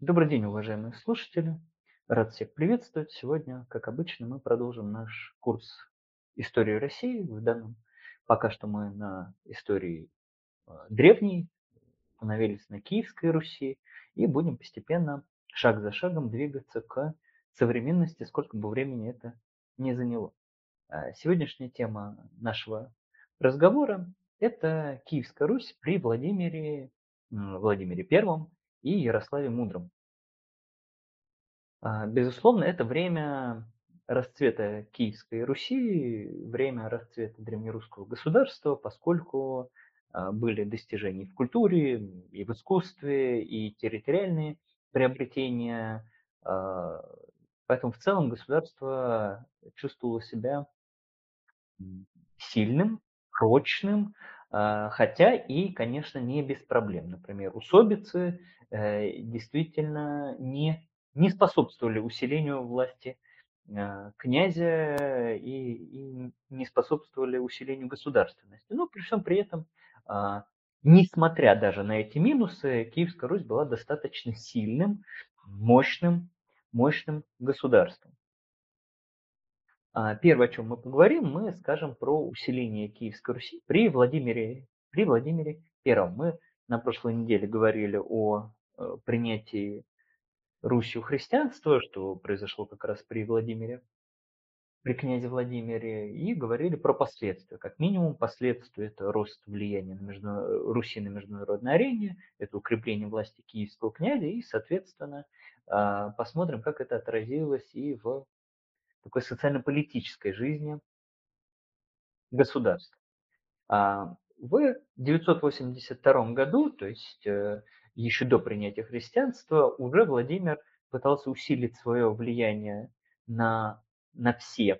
Добрый день, уважаемые слушатели. Рад всех приветствовать. Сегодня, как обычно, мы продолжим наш курс истории России. Пока что мы на истории древней, остановились на Киевской Руси и будем постепенно, шаг за шагом двигаться к современности, сколько бы времени это не заняло. Сегодняшняя тема нашего разговора – это Киевская Русь при Владимире Первом и Ярославе Мудром. Безусловно, это время расцвета Киевской Руси, время расцвета древнерусского государства, поскольку были достижения в культуре, и в искусстве, и территориальные приобретения. А, Поэтому в целом государство чувствовало себя сильным, прочным, хотя и, конечно, не без проблем. Например, усобицы действительно не способствовали усилению власти князя и не способствовали усилению государственности. Но при всем при этом, а, несмотря даже на эти минусы, Киевская Русь была достаточно сильным, мощным, мощным государством. Первое, о чем мы поговорим, мы скажем про усиление Киевской Руси при Владимире Первом. Мы на прошлой неделе говорили о принятии Русью христианства, что произошло как раз при князе Владимире, и говорили про последствия. Как минимум, последствия – это рост влияния Руси на международной арене, это укрепление власти киевского князя, и, соответственно, посмотрим, как это отразилось и в такой социально-политической жизни государства. В 982 году, то есть еще до принятия христианства, уже Владимир пытался усилить свое влияние на, на все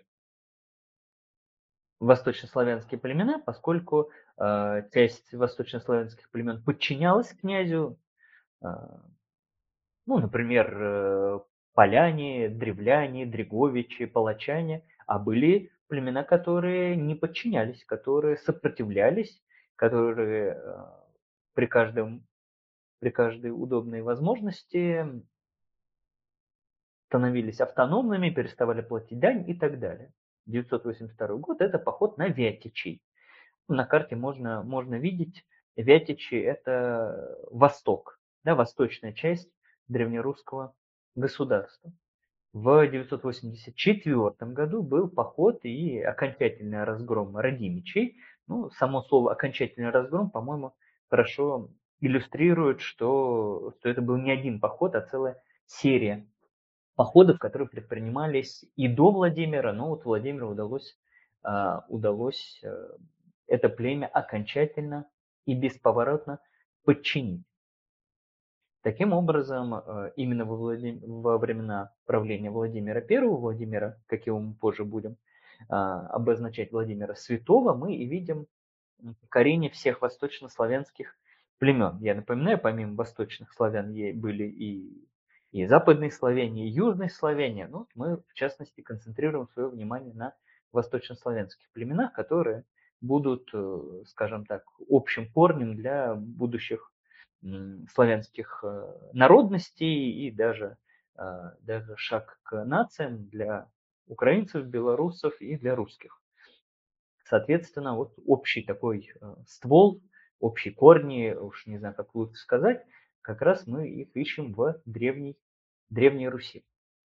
восточнославянские племена, поскольку часть восточнославянских племен подчинялась князю, э, ну, например, поляне, древляне, дреговичи, палачане, а были племена, которые не подчинялись, которые сопротивлялись, которые при каждом, при каждой удобной возможности становились автономными, переставали платить дань и так далее. 982 год – это поход на Вятичей. На карте можно видеть, Вятичи – это восток, да, восточная часть древнерусского государства. В 984 году был поход и окончательный разгром Радимичей. Ну, само слово «окончательный разгром», по-моему, хорошо иллюстрирует, что это был не один поход, а целая серия походов, которые предпринимались и до Владимира, но вот Владимиру удалось это племя окончательно и бесповоротно подчинить. Таким образом, именно во времена правления Владимира I, Владимира, как его мы позже будем обозначать, Владимира Святого, мы и видим покорение всех восточнославянских племен. Я напоминаю, помимо восточных славян были и западные славяне, и южные славяне. Ну, мы, в частности, концентрируем свое внимание на восточнославянских племенах, которые будут, скажем так, общим корнем для будущих славянских народностей и даже шаг к нациям для украинцев, белорусов и для русских. Соответственно, вот общий такой ствол, общие корни, уж не знаю, как лучше сказать, как раз мы их ищем в Древней Руси.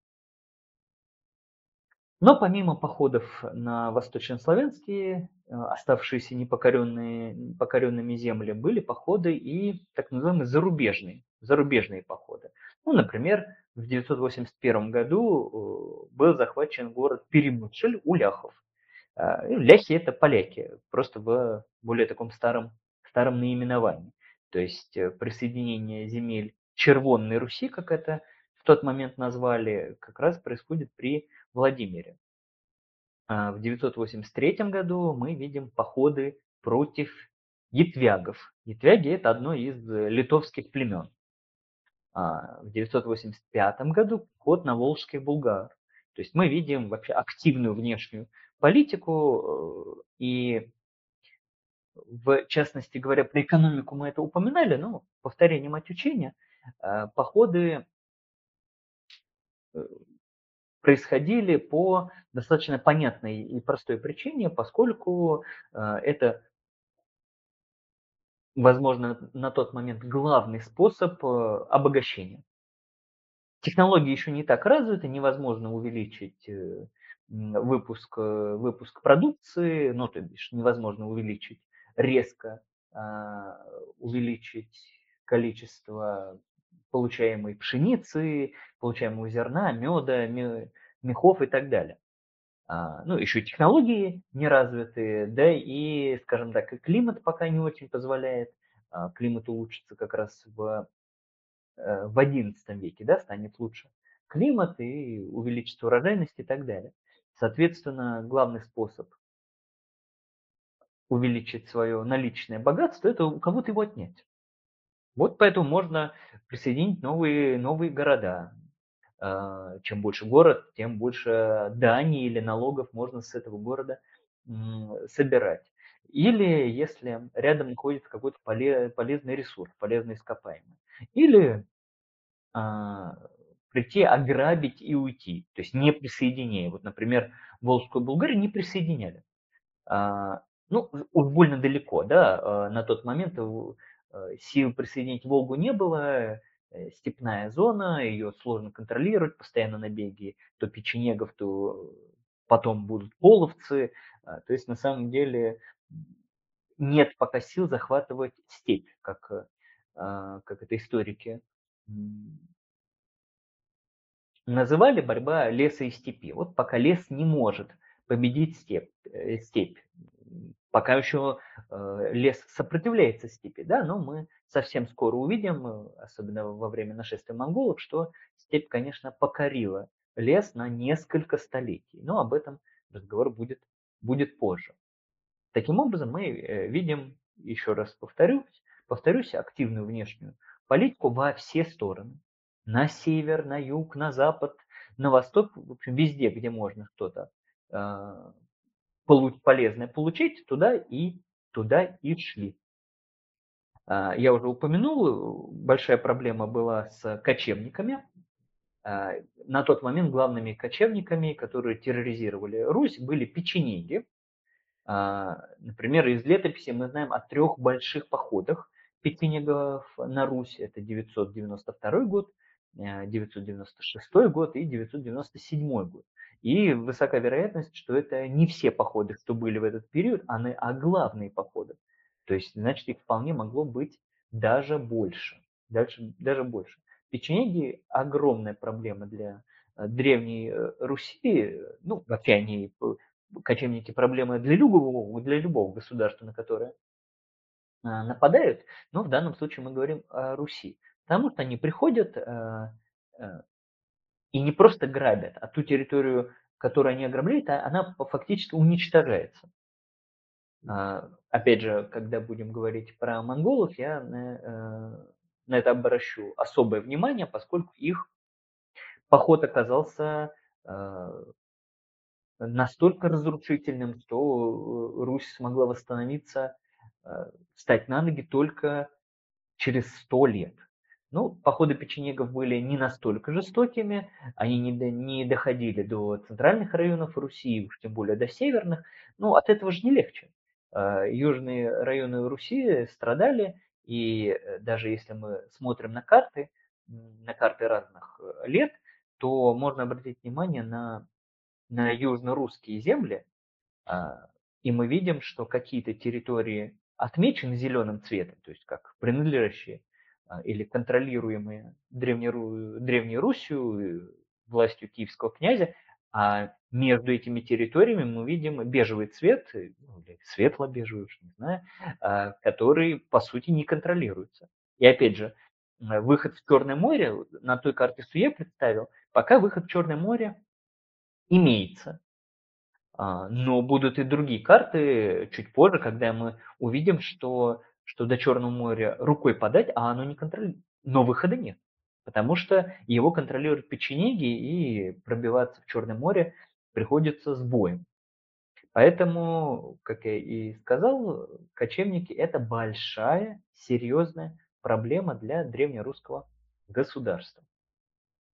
Но помимо походов на восточнославянские, оставшиеся покоренными земли, были походы и так называемые зарубежные походы. Ну, например, в 981 году был захвачен город Перемышль у ляхов. Ляхи – это поляки, просто в более таком старом наименовании. То есть присоединение земель Червонной Руси, как это в тот момент назвали, как раз происходит при Владимире. В 983 году мы видим походы против етвягов. Етвяги – это одно из литовских племен. В 985 году поход на волжских булгар. То есть мы видим вообще активную внешнюю политику, и в частности говоря, про экономику мы это упоминали, но повторение мать учения, походы э, происходили по достаточно понятной и простой причине, поскольку это, возможно, на тот момент главный способ обогащения. Технологии еще не так развиты, невозможно увеличить выпуск продукции, ну, то бишь невозможно увеличить резко, а, увеличить количество получаемой пшеницы, получаемого зерна, меда, мехов и так далее. Ну, еще и технологии не развиты, да и, скажем так, и климат пока не очень позволяет. Климат улучшится как раз в XI веке, да, станет лучше климат и увеличится урожайность и так далее. Соответственно, главный способ увеличить свое наличное богатство – это у кого-то его отнять. Вот поэтому можно присоединить новые города. Чем больше город, тем больше дани или налогов можно с этого города собирать. Или если рядом находится какой-то полезный ресурс, полезный ископаемый. Или а, прийти, ограбить и уйти, то есть не присоединяя. Вот, например, Волжскую Булгарию не присоединяли. Ну, уж больно далеко, да, на тот момент сил присоединить Волгу не было, степная зона, ее сложно контролировать, постоянно набеги то печенегов, то потом будут половцы. То есть на самом деле нет пока сил захватывать степь, как это историки называли борьба леса и степи. Вот пока лес не может победить степь. Пока еще лес сопротивляется степи, да, но мы совсем скоро увидим, особенно во время нашествия монголов, что степь, конечно, покорила лес на несколько столетий. Но об этом разговор будет позже. Таким образом, мы видим, еще раз повторюсь, активную внешнюю политику во все стороны. На север, на юг, на запад, на восток, в общем, везде, где можно что-то э, полезное получить, туда и шли. Я уже упомянул, большая проблема была с кочевниками. На тот момент главными кочевниками, которые терроризировали Русь, были печенеги. Например, из летописи мы знаем о трех больших походах пекинегов на Русь. Это 992 год, 996 год и 997 год. И высока вероятность, что это не все походы, что были в этот период, а главные походы. То есть, значит, их вполне могло быть даже больше. Даже больше. Печенеги – огромная проблема для древней Руси. Ну, вообще они кочевники проблемы для любого государства, на которое нападают, но в данном случае мы говорим о Руси. Потому что они приходят э, и не просто грабят, а ту территорию, которую они ограбляют, она фактически уничтожается. Опять же, когда будем говорить про монголов, я на это обращу особое внимание, поскольку их поход оказался настолько разрушительным, что Русь смогла восстановиться, встать на ноги только через 100 лет. Ну, походы печенегов были не настолько жестокими, они не доходили до центральных районов Руси, уж тем более до северных, но от этого же не легче. Южные районы Руси страдали, и даже если мы смотрим на карты разных лет, то можно обратить внимание на южно-русские земли, а, и мы видим, что какие-то территории отмечены зеленым цветом, то есть как принадлежащие или контролируемые Древней Русью, властью киевского князя, а между этими территориями мы видим бежевый цвет, ну, или светло-бежевый, уж не знаю, который, по сути, не контролируется. И опять же, выход в Черное море, на той карте, что я представил, пока выход в Черное море имеется. Но будут и другие карты чуть позже, когда мы увидим, что до Черного моря рукой подать, а оно не контролирует. Но выхода нет. Потому что его контролируют печенеги, и пробиваться в Черное море приходится с боем. Поэтому, как я и сказал, кочевники – это большая, серьезная проблема для древнерусского государства.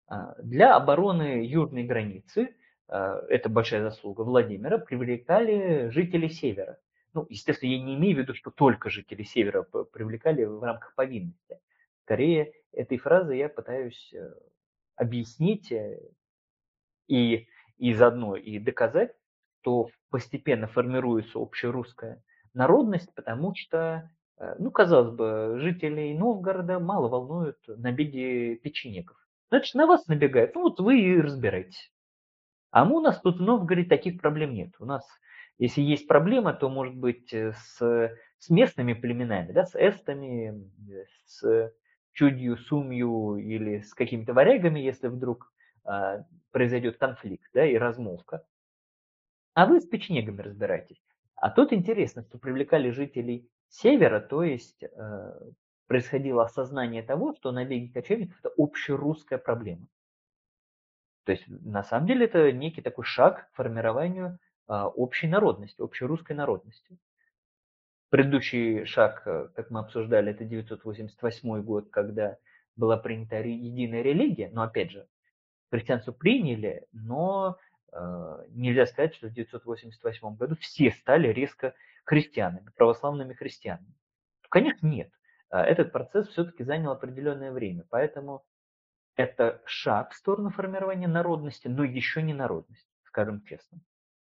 Для обороны южной границы, это большая заслуга Владимира, привлекали жителей севера. Ну, естественно, я не имею в виду, что только жители севера привлекали в рамках повинности. Скорее, этой фразой я пытаюсь объяснить и, и заодно и доказать, что постепенно формируется общерусская народность, потому что, ну, казалось бы, жителей Новгорода мало волнуют набеги печенегов. Значит, на вас набегают, ну вот вы и разбирайтесь. А у нас тут в Новгороде таких проблем нет. У нас, если есть проблема, то может быть с местными племенами, да, с эстами, с чудью, сумью или с какими-то варягами, если вдруг а, произойдет конфликт, да, и размолвка. А вы с печенегами разбирайтесь. А тут интересно, что привлекали жителей севера, то есть происходило осознание того, что набеги кочевников – это общерусская проблема. То есть на самом деле это некий такой шаг к формированию общей народности, общерусской народности. Предыдущий шаг, как мы обсуждали, это 988 год, когда была принята единая религия, но опять же, христианство приняли, но нельзя сказать, что в 988 году все стали резко христианами, православными христианами. Конечно, нет. Этот процесс все-таки занял определенное время, поэтому это шаг в сторону формирования народности, но еще не народность, скажем честно.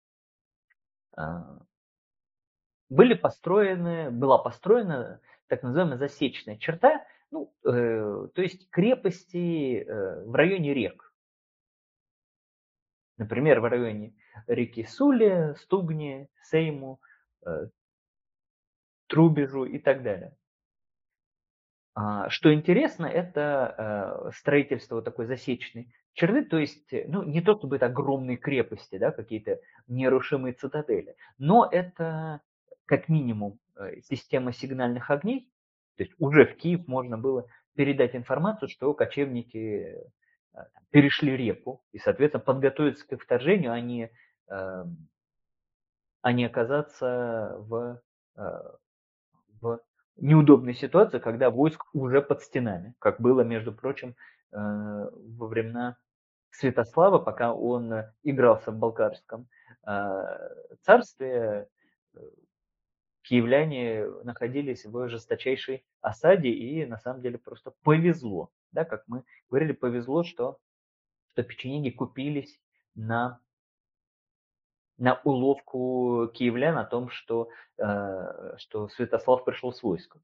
Была построена так называемая засечная черта, ну, то есть крепости в районе рек. Например, в районе реки Сули, Стугни, Сейму, э, Трубежу и так далее. Что интересно, это строительство вот такой засечной черты, то есть, ну, не то чтобы это огромные крепости, да, какие-то нерушимые цитадели, но это как минимум система сигнальных огней, то есть уже в Киев можно было передать информацию, что кочевники перешли реку и, соответственно, подготовиться к вторжению, э, а не оказаться э, в неудобной ситуации, когда войск уже под стенами, как было, между прочим, во времена Святослава, пока он игрался в Балкарском царстве, киевляне находились в жесточайшей осаде, и на самом деле просто повезло. Да, как мы говорили, повезло, что печенеги купились на, на уловку киевлян о том, что Святослав пришел с войском.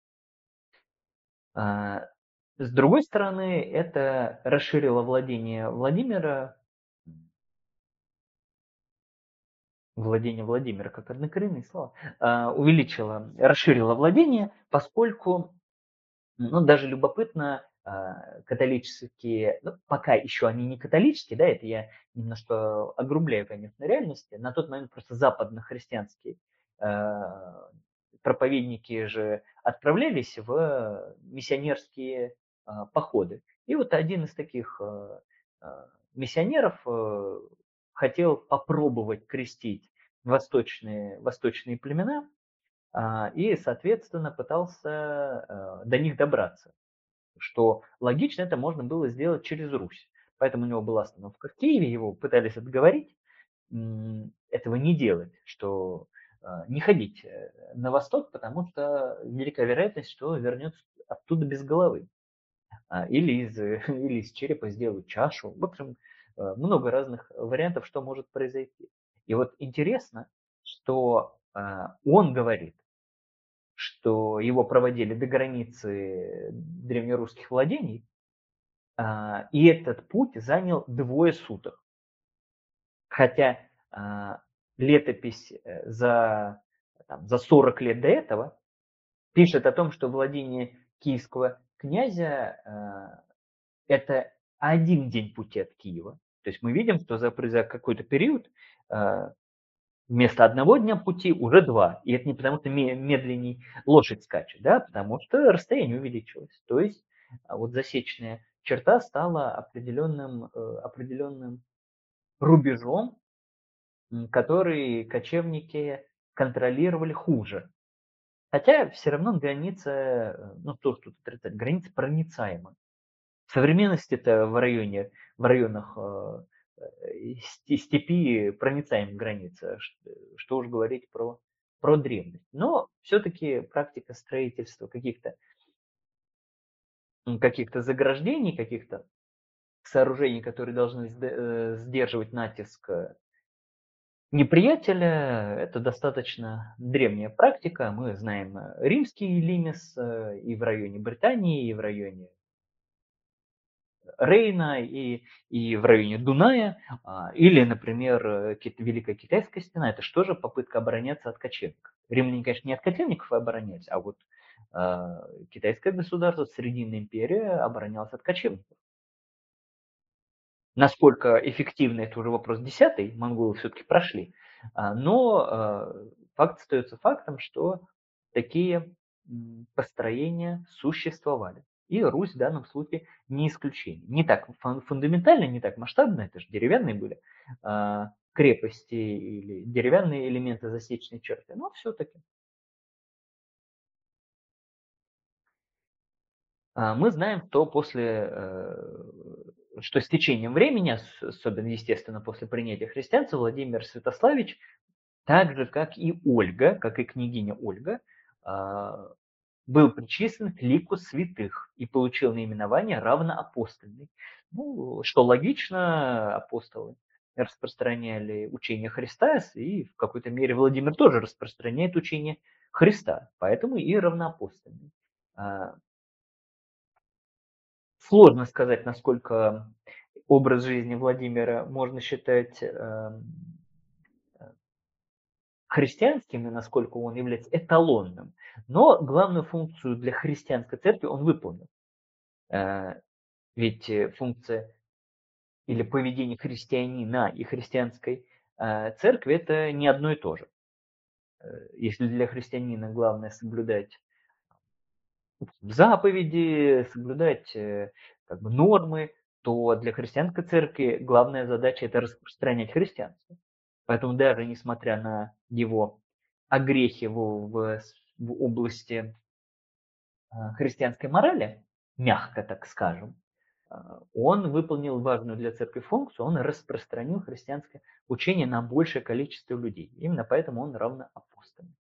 А, С другой стороны, это расширило владение Владимира, владение Владимира как однокоренные слова, расширило владение, поскольку, ну, даже любопытно, католические, ну, пока еще они не католические, да, это я немножко огрубляю, конечно, реальности, на тот момент просто западно-христианские а, проповедники же отправлялись в миссионерские походы. И вот один из таких миссионеров хотел попробовать крестить восточные племена и, соответственно, пытался до них добраться. Что логично, это можно было сделать через Русь. Поэтому у него была остановка в Киеве, его пытались отговорить этого не делать, что не ходить на восток, потому что велика вероятность, что вернется оттуда без головы. Или из черепа сделают чашу. В общем, много разных вариантов, что может произойти. И вот интересно, что он говорит, что его проводили до границы древнерусских владений, и этот путь занял 2 суток. Хотя летопись за 40 лет до этого пишет о том, что владение киевского князя это 1 день пути от Киева. То есть мы видим, что за какой-то период вместо 1 дня пути уже 2. И это не потому, что медленней лошадь скачет, да, потому что расстояние увеличилось. То есть вот засечная черта стала определенным рубежом, который кочевники контролировали хуже. Хотя все равно граница, ну что ж тут отрицать, граница проницаема. В современности это в районах степи проницаемых граница, что уж говорить про древность. Но все-таки практика строительства каких-то заграждений, каких-то сооружений, которые должны сдерживать натиск неприятеля, это достаточно древняя практика. Мы знаем римский лимес и в районе Британии, и в районе Рейна, и в районе Дуная. Или, например, Великая Китайская стена. Это что же попытка обороняться от кочевников. Римляне, конечно, не от кочевников оборонялись, а вот китайское государство, Срединная империя оборонялась от кочевников. Насколько эффективно, это уже вопрос десятый, монголы все-таки прошли. Но факт остается фактом, что такие построения существовали. И Русь в данном случае не исключение. Не так фундаментально, не так масштабно, это же деревянные были крепости или деревянные элементы засечной черты, но все-таки. Мы знаем, что с течением времени, особенно, естественно, после принятия христианства, Владимир Святославич, так же, как и Ольга, как и княгиня Ольга, а, был причислен к лику святых и получил наименование равноапостольный. Ну, что логично, апостолы распространяли учение Христа, и в какой-то мере Владимир тоже распространяет учение Христа, поэтому и равноапостольный. А, Сложно сказать, насколько образ жизни Владимира можно считать христианским и насколько он является эталонным. Но главную функцию для христианской церкви он выполнил. Э, Ведь функция или поведение христианина и христианской церкви это не одно и то же. Если для христианина главное соблюдать заповеди, соблюдать как бы нормы, то для христианской церкви главная задача это распространять христианство. Поэтому даже несмотря на его огрехи в области христианской морали, мягко так скажем, он выполнил важную для церкви функцию, он распространил христианское учение на большее количество людей. Именно поэтому он равноапостольный.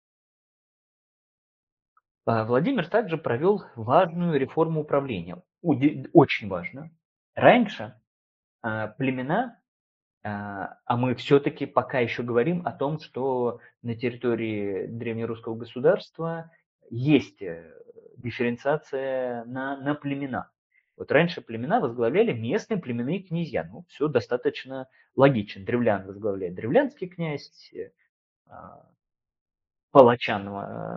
Владимир также провел важную реформу управления, очень важную. Раньше племена, мы все-таки пока еще говорим о том, что на территории древнерусского государства есть дифференциация на племена. Вот раньше племена возглавляли местные племенные князья. Ну, все достаточно логично. Древлян возглавляет древлянский князь, а, палачан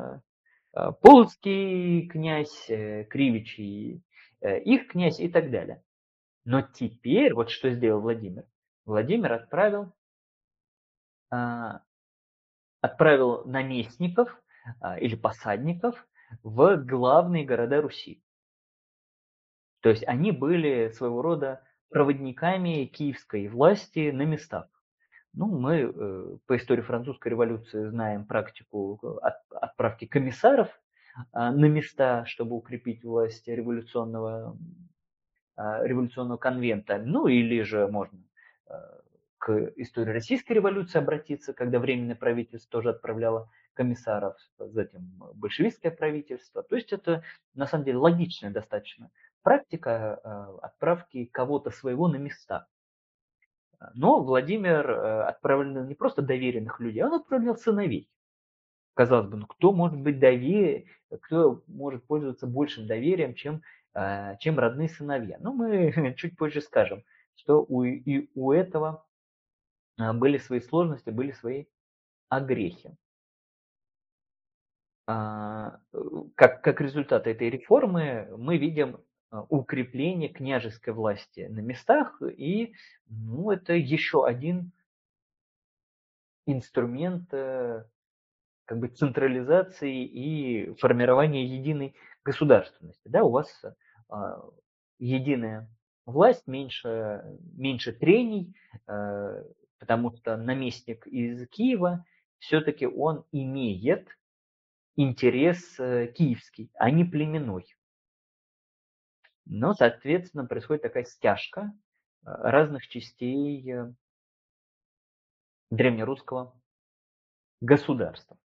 полоцкий князь, кривичий их князь и так далее. Но теперь, вот что сделал Владимир. Владимир а, отправил наместников или посадников в главные города Руси. То есть они были своего рода проводниками киевской власти на местах. Ну, мы по истории французской революции знаем практику отправки комиссаров на места, чтобы укрепить власть революционного конвента. Ну, или же можно к истории российской революции обратиться, когда Временное правительство тоже отправляло комиссаров, затем большевистское правительство. То есть это на самом деле логичная достаточно практика отправки кого-то своего на места. Но Владимир отправлял не просто доверенных людей, он отправлял сыновей. Казалось бы, ну кто может пользоваться большим доверием, чем родные сыновья. Но мы чуть позже скажем, что и у этого были свои сложности, были свои огрехи. Как результат этой реформы мы видим укрепление княжеской власти на местах, и ну, это еще один инструмент как бы централизации и формирования единой государственности. Да, у вас а, единая власть, меньше трений, потому что наместник из Киева все-таки он имеет интерес киевский, а не племенной. Но, соответственно, происходит такая стяжка разных частей древнерусского государства.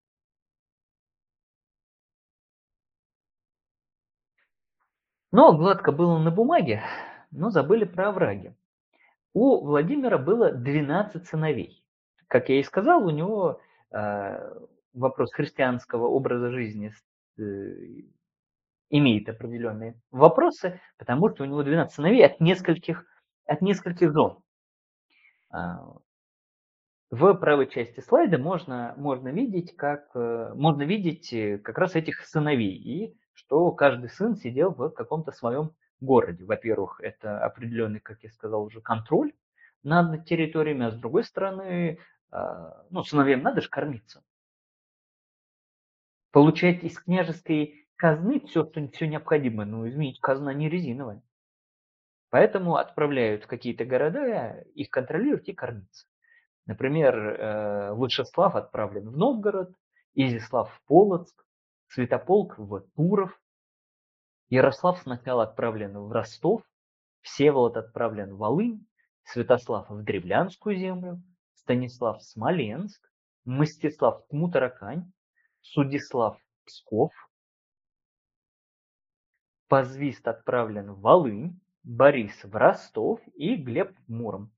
Но гладко было на бумаге, но забыли про овраги. У Владимира было 12 сыновей. Как я и сказал, у него э, вопрос христианского образа жизни э, имеет определенные вопросы, потому что у него 12 сыновей от нескольких жен. А, В правой части слайда можно видеть как раз этих сыновей, и что каждый сын сидел в каком-то своем городе. Во-первых, это определенный, как я сказал уже, контроль над территориями, а с другой стороны, ну, сыновьям надо же кормиться. Получать из княжеской казны все необходимое. Ну, извините, казна не резиновая. Поэтому отправляют в какие-то города, их контролировать и кормиться. Например, Владислав отправлен в Новгород, Изяслав в Полоцк, Святополк в Туров, Ярослав сначала отправлен в Ростов, Всеволод отправлен в Волынь, Святослав в Древлянскую землю, Станислав в Смоленск, Мстислав в Тмутаракань, Судислав в Псков, Позвист отправлен в Волынь, Борис в Ростов и Глеб в Муром.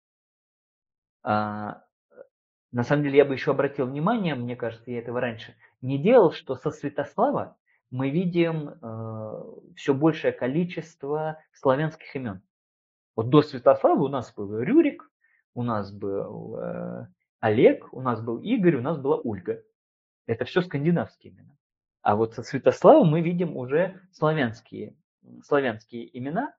А, На самом деле я бы еще обратил внимание, мне кажется, я этого раньше не делал, что со Святослава мы видим все большее количество славянских имен. Вот до Святослава у нас был Рюрик, у нас был Олег, у нас был Игорь, у нас была Ольга. Это все скандинавские имена. А вот со Святославом мы видим уже славянские имена,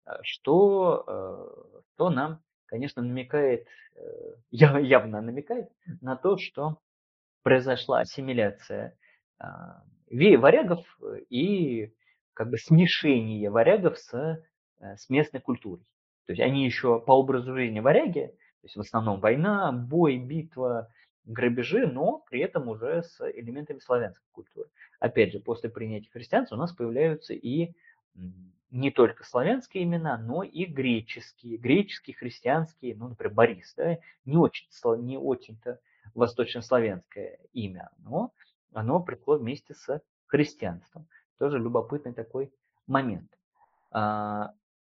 что нам, конечно, намекает, явно намекает на то, что произошла ассимиляция варягов и как бы смешение варягов с местной культурой. То есть они еще по образу жизни варяги, то есть в основном война, бой, битва, грабежи, но при этом уже с элементами славянской культуры. Опять же, после принятия христианства у нас появляются и не только славянские имена, но и греческие, христианские, ну, например, Борис, да, не очень-то восточнославянское имя, но оно пришло вместе с христианством. Тоже любопытный такой момент. А,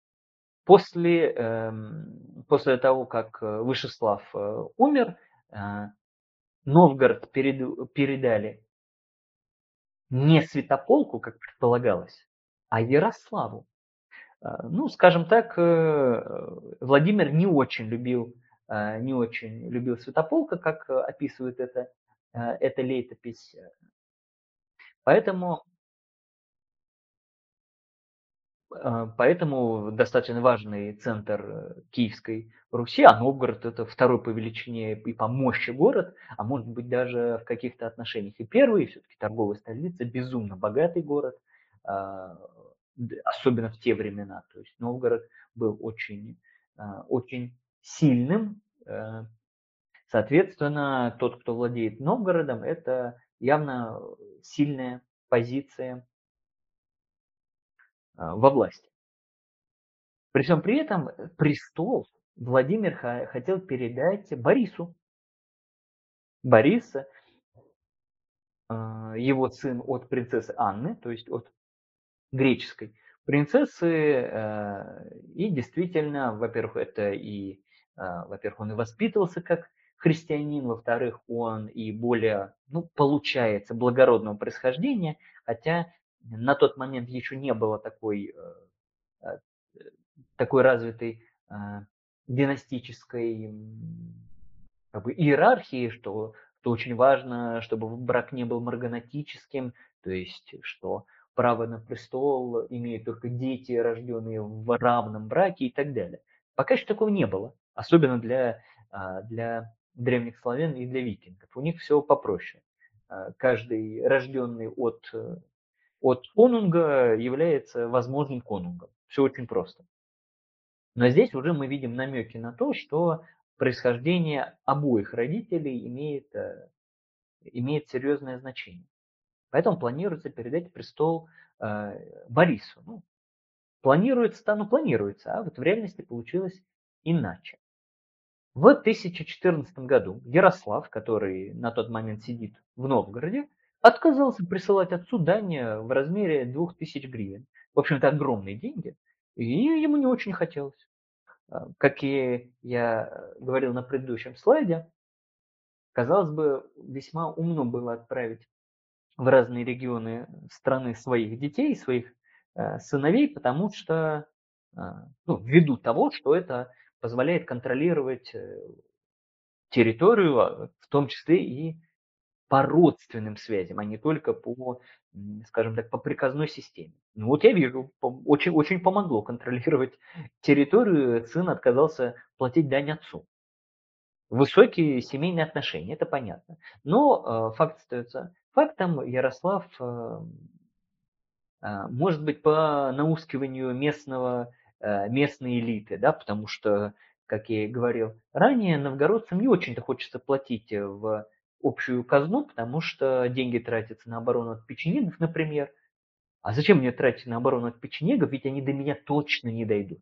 После того, как Вышеслав умер, Новгород передали не Святополку, как предполагалось, а Ярославу. Ну, скажем так, Владимир не очень любил Святополка, как описывает эта летопись. Поэтому, поэтому достаточно важный центр Киевской Руси, а Новгород это второй по величине и по мощи город, а может быть даже в каких-то отношениях и первый, все-таки торговая столица, безумно богатый город, а, особенно в те времена. То есть Новгород был очень сильным. Соответственно, тот, кто владеет Новгородом, это явно сильная позиция во власти. При всем при этом престол Владимир хотел передать Борису. Борис, его сын от принцессы Анны, то есть от греческой принцессы. И действительно, во-первых, во-первых, он и воспитывался как христианин, во-вторых, он и более, ну, получается, благородного происхождения, хотя на тот момент еще не было э, такой развитой династической как бы иерархии, что очень важно, чтобы брак не был марганатическим, то есть что право на престол имеют только дети, рожденные в равном браке и так далее. Пока еще такого не было, особенно для древних славян и для викингов. У них все попроще. Каждый рожденный от конунга является возможным конунгом. Все очень просто. Но здесь уже мы видим намеки на то, что происхождение обоих родителей имеет серьезное значение. Поэтому планируется передать престол Борису. Ну, планируется, а вот в реальности получилось иначе. В 1014 году Ярослав, который на тот момент сидит в Новгороде, отказался присылать отцу дань в размере 2000 гривен. В общем-то, огромные деньги, и ему не очень хотелось. Как и я говорил на предыдущем слайде, казалось бы, весьма умно было отправить в разные регионы страны своих детей, своих сыновей, потому что, ну, ввиду того, что это позволяет контролировать территорию, в том числе и по родственным связям, а не только по, скажем так, по приказной системе. Ну вот я вижу, очень, очень помогло контролировать территорию, сын отказался платить дань отцу. Высокие семейные отношения, это понятно. Но факт остается фактом. Ярослав, может быть, по наускиванию местной элиты, да, потому что, как я и говорил ранее, новгородцам не очень-то хочется платить в общую казну, потому что деньги тратятся на оборону от печенегов, например. А зачем мне тратить на оборону от печенегов, ведь они до меня точно не дойдут.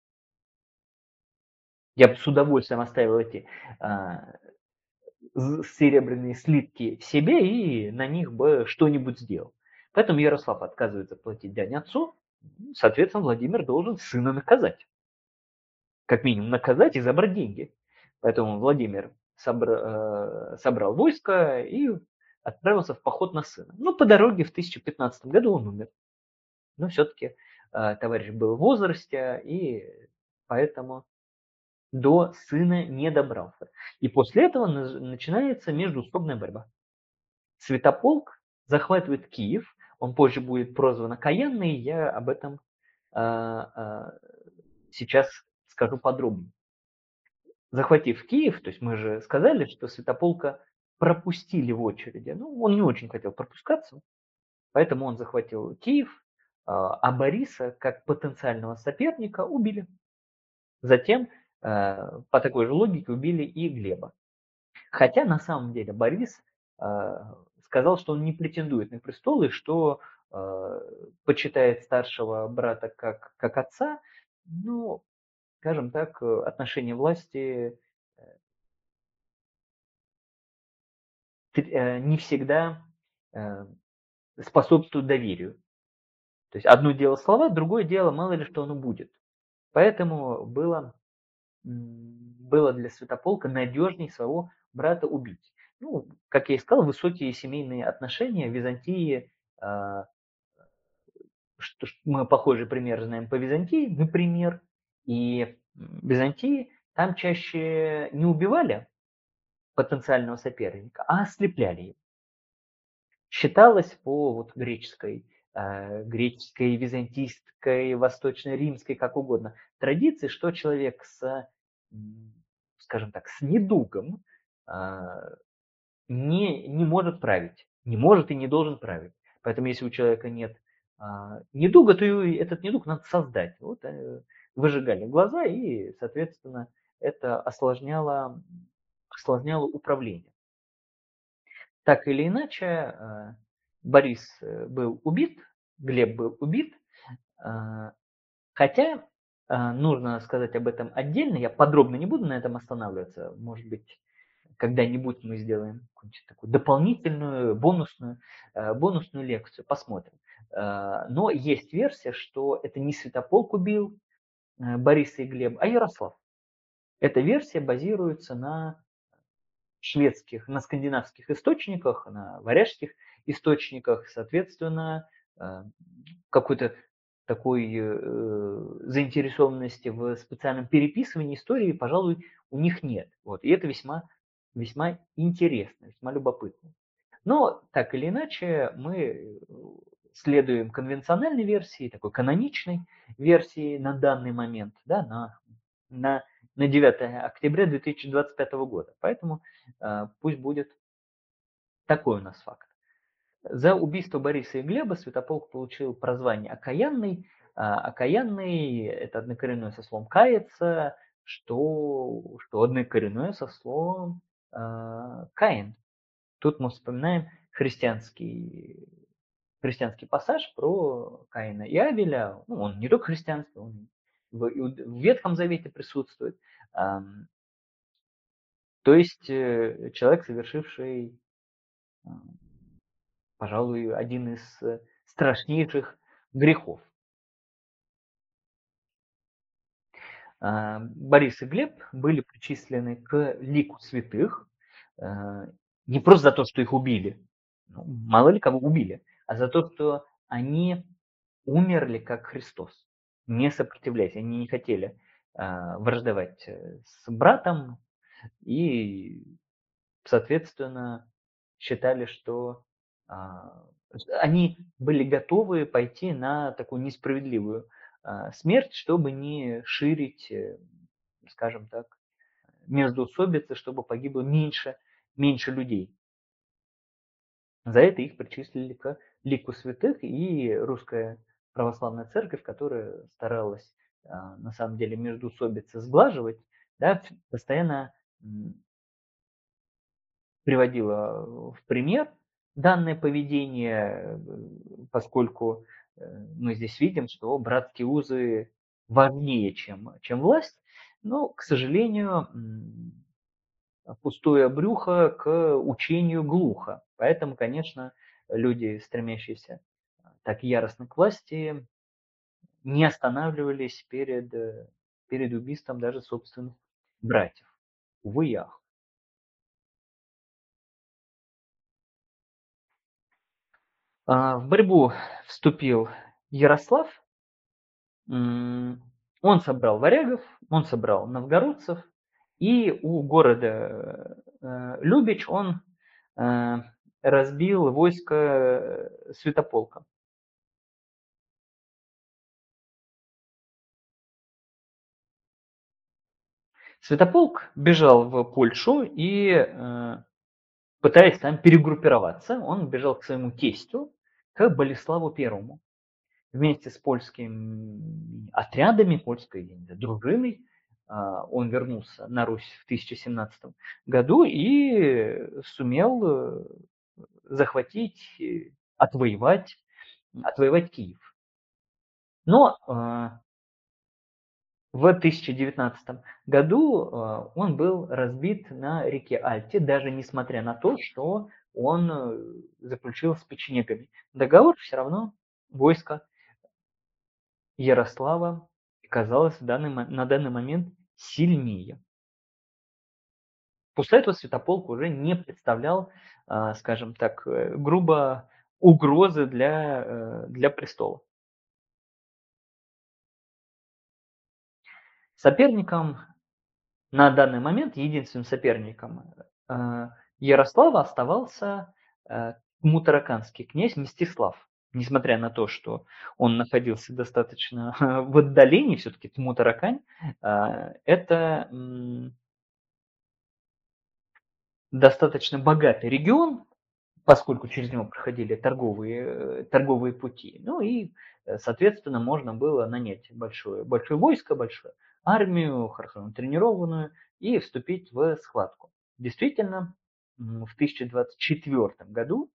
Я бы с удовольствием оставил эти а, серебряные слитки себе и на них бы что-нибудь сделал. Поэтому Ярослав отказывается платить дань отцу, соответственно, Владимир должен сына наказать. Как минимум наказать и забрать деньги. Поэтому Владимир собрал войско и отправился в поход на сына. Но по дороге в 1015 году он умер. Но все-таки товарищ был в возрасте, и поэтому до сына не добрался. И после этого начинается междуусобная борьба. Святополк захватывает Киев, он позже будет прозван Окаянный, я об этом а, а, сейчас скажу подробнее. Захватив Киев, то есть мы же сказали, что Святополка пропустили в очереди. Ну, он не очень хотел пропускаться, поэтому он захватил Киев, а Бориса, как потенциального соперника, убили. Затем, по такой же логике, убили и Глеба. Хотя на самом деле Борис сказал, что он не претендует на престол и что почитает старшего брата как отца. Ну, скажем так, отношение власти не всегда э, способствует доверию. То есть одно дело слова, другое дело, мало ли что оно будет. Поэтому было для Святополка надежнее своего брата убить. Ну, как я и сказал, высокие семейные отношения в Византии, что мы похожий пример знаем по Византии, например, и в Византии там чаще не убивали потенциального соперника, а ослепляли его. Считалось по вот греческой, византийской, восточно-римской, как угодно, традиции, что человек скажем так, с недугом а, не может править, не может и не должен править. Поэтому если у человека нет недуга, то и этот недуг надо создать. Вот выжигали глаза, и, соответственно, это осложняло управление. Так или иначе, Борис был убит, Глеб был убит, а, хотя нужно сказать об этом отдельно, я подробно не буду на этом останавливаться, может быть, когда-нибудь мы сделаем какую-нибудь такую дополнительную, бонусную лекцию, посмотрим. Но есть версия, что это не Святополк убил Бориса и Глеба, а Ярослав. Эта версия базируется на скандинавских источниках, на варяжских источниках, соответственно, какой-то такой заинтересованности в специальном переписывании истории, пожалуй, у них нет. Вот. И это весьма интересно, весьма любопытно. Но так или иначе мы следуем конвенциональной версии, такой каноничной версии на данный момент, да, на, на 9 октября 2025 года. Поэтому пусть будет такой у нас факт. За убийство Бориса и Глеба Святополк получил прозвание Окаянный. Окаянный – это однокоренное со словом «каяться», что однокоренное со словом «каин». Тут мы вспоминаем христианский пассаж про Каина и Авеля. Ну, он не только христианский, он в Ветхом Завете присутствует. Ам, То есть человек, совершивший, а, пожалуй, один из страшнейших грехов. Борис и Глеб были причислены к лику святых, э, не просто за то, что их убили, ну, мало ли кого убили, а за то, что они умерли как Христос, не сопротивляясь. Они не хотели враждовать с братом и, соответственно, считали, что они были готовы пойти на такую несправедливую смерть, чтобы не ширить, скажем так, междоусобицы, чтобы погибло меньше людей. За это их причислили к лику святых, и русская православная церковь, которая старалась на самом деле междоусобицы сглаживать, да, постоянно приводила в пример данное поведение, поскольку мы здесь видим, что братские узы важнее, чем власть, но, к сожалению, пустое брюхо к учению глухо. Поэтому, конечно, люди, стремящиеся так яростно к власти, не останавливались перед убийством даже собственных братьев. Увы и ах. В борьбу вступил Ярослав. Он собрал варягов, он собрал новгородцев, и у города Любич он э, разбил войско Святополка. Святополк бежал в Польшу и, пытаясь там перегруппироваться, он бежал к своему тестю, к Болеславу Первому. Вместе с польскими отрядами, польской, я не знаю, дружиной, он вернулся на Русь в 1017 году и сумел захватить, отвоевать Киев. Но в 1019 году он был разбит на реке Альте, даже несмотря на то, что он заключил с печенегами договор, все равно войско Ярослава казалось на данный момент сильнее. После этого Святополк уже не представлял, скажем так, грубо угрозы для престола. Соперником на данный момент, единственным соперником Ярослава оставался мутараканский князь Мстислав. Несмотря на то, что он находился достаточно в отдалении, все-таки Тмутаракань, это достаточно богатый регион, поскольку через него проходили торговые пути. Ну и, соответственно, можно было нанять большое войско, большую армию, хорошо натренированную, и вступить в схватку. Действительно, в 1024 году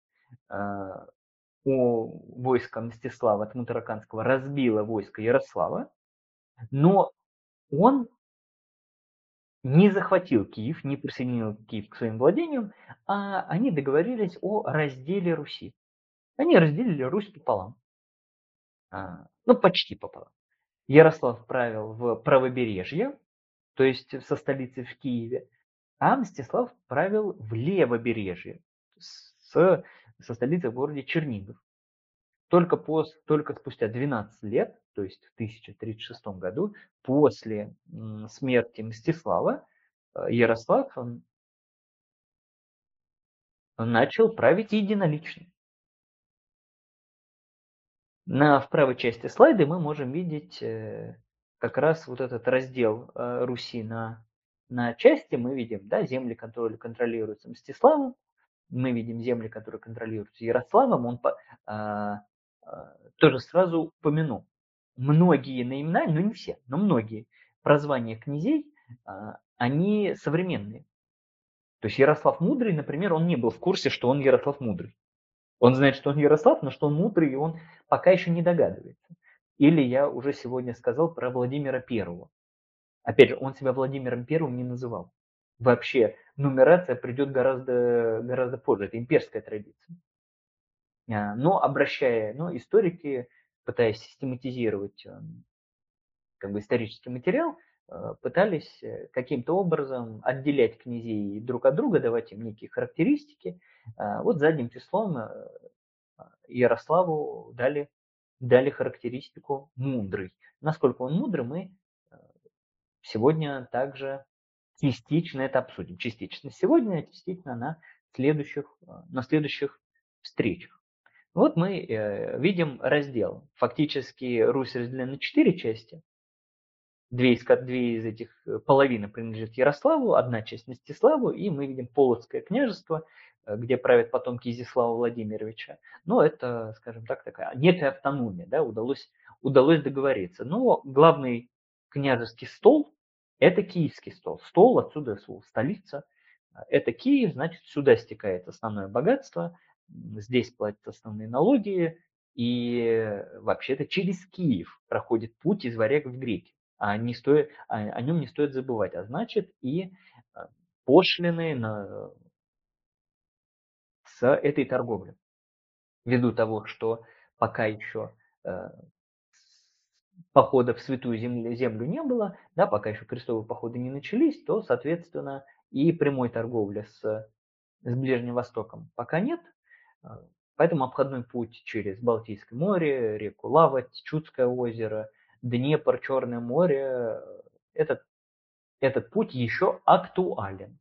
у войска Мстислава Тмутараканского разбило войско Ярослава, но он не захватил Киев, не присоединил Киев к своим владениям, а они договорились о разделе Руси. Они разделили Русь пополам. Ну, почти пополам. Ярослав правил в правобережье, то есть со столицей в Киеве, а Мстислав правил в левобережье, со столицей в городе Чернигов. Только спустя 12 лет, то есть в 1036 году, после смерти Мстислава, Ярослав начал править единолично. В правой части слайда мы можем видеть как раз вот этот раздел Руси на части. Мы видим, да, земли, которые контролируются Мстиславом, мы видим земли, которые контролируются Ярославом. Он тоже сразу упомянул. Многие наименования, ну не все, но многие прозвания князей, они современные. То есть Ярослав Мудрый, например, он не был в курсе, что он Ярослав Мудрый. Он знает, что он Ярослав, но что он мудрый, и он пока еще не догадывается. Или я уже сегодня сказал про Владимира Первого. Опять же, он себя Владимиром Первым не называл. Вообще, нумерация придет гораздо позже. Это имперская традиция. Но историки, пытаясь систематизировать как бы исторический материал, пытались каким-то образом отделять князей друг от друга, давать им некие характеристики. Вот задним числом Ярославу дали характеристику мудрый. Насколько он мудрый, мы э, сегодня также частично это обсудим. Частично сегодня, частично на следующих встречах. Вот мы видим раздел. Фактически Русь разделена на 4 части. Две из этих половины принадлежит Ярославу, одна часть Мстиславу, и мы видим Полоцкое княжество, где правят потомки Изяслава Владимировича. Но это, скажем так, такая некая автономия, да, удалось договориться. Но главный княжеский стол – это киевский стол. Стол, отсюда слово столица, это Киев, значит, сюда стекает основное богатство, здесь платят основные налоги, и вообще-то через Киев проходит путь из Варяг в Греки о нем не стоит забывать. А значит и пошлины с этой торговли. Ввиду того, что пока еще э, похода в Святую Землю не было, да, пока еще крестовые походы не начались, то, соответственно, и прямой торговли с Ближним Востоком пока нет. Поэтому обходной путь через Балтийское море, реку Лавать, Чудское озеро, Днепр, Черное море, этот этот путь еще актуален.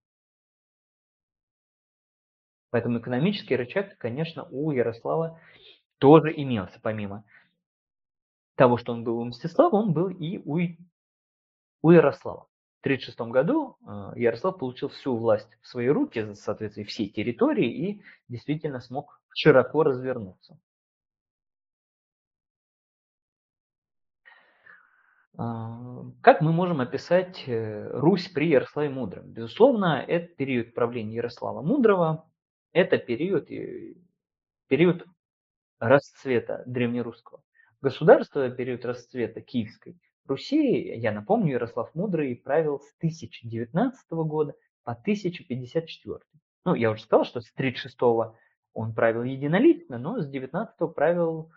Поэтому экономический рычаг, конечно, у Ярослава тоже имелся. Помимо того, что он был у Мстислава, он был и у Ярослава. В 1936 году Ярослав получил всю власть в свои руки, соответственно, все территории и действительно смог широко развернуться. Как мы можем описать Русь при Ярославе Мудром? Безусловно, это период правления Ярослава Мудрого, это период расцвета древнерусского государства, период расцвета Киевской Руси. Я напомню, Ярослав Мудрый правил с 1019 года по 1054. Ну, я уже сказал, что с 36 он правил единолично, но с 19 правил,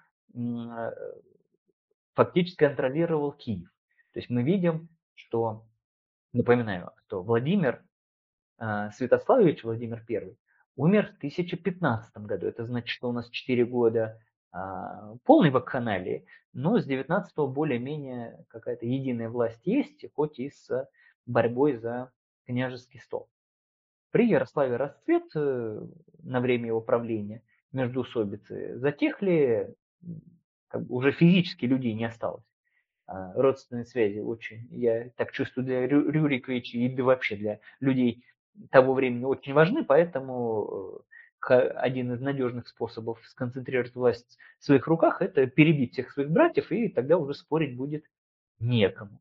фактически контролировал Киев. То есть мы видим, что, напоминаю, что Святославович Владимир I умер в 1015 году. Это значит, что у нас 4 года полной вакханалии, но с 19-го более-менее какая-то единая власть есть, хоть и с борьбой за княжеский стол. При Ярославе расцвет на время его правления междоусобицы затихли, как бы уже физически людей не осталось. Родственные связи очень, я так чувствую, для Рюриковича и вообще для людей того времени очень важны, поэтому один из надежных способов сконцентрировать власть в своих руках – это перебить всех своих братьев, и тогда уже спорить будет некому.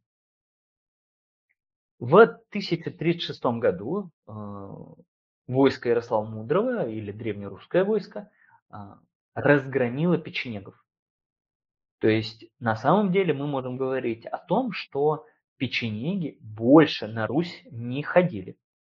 В 1036 году войско Ярослава Мудрого, или древнерусское войско, разгромило печенегов. То есть на самом деле мы можем говорить о том, что печенеги больше на Русь не ходили.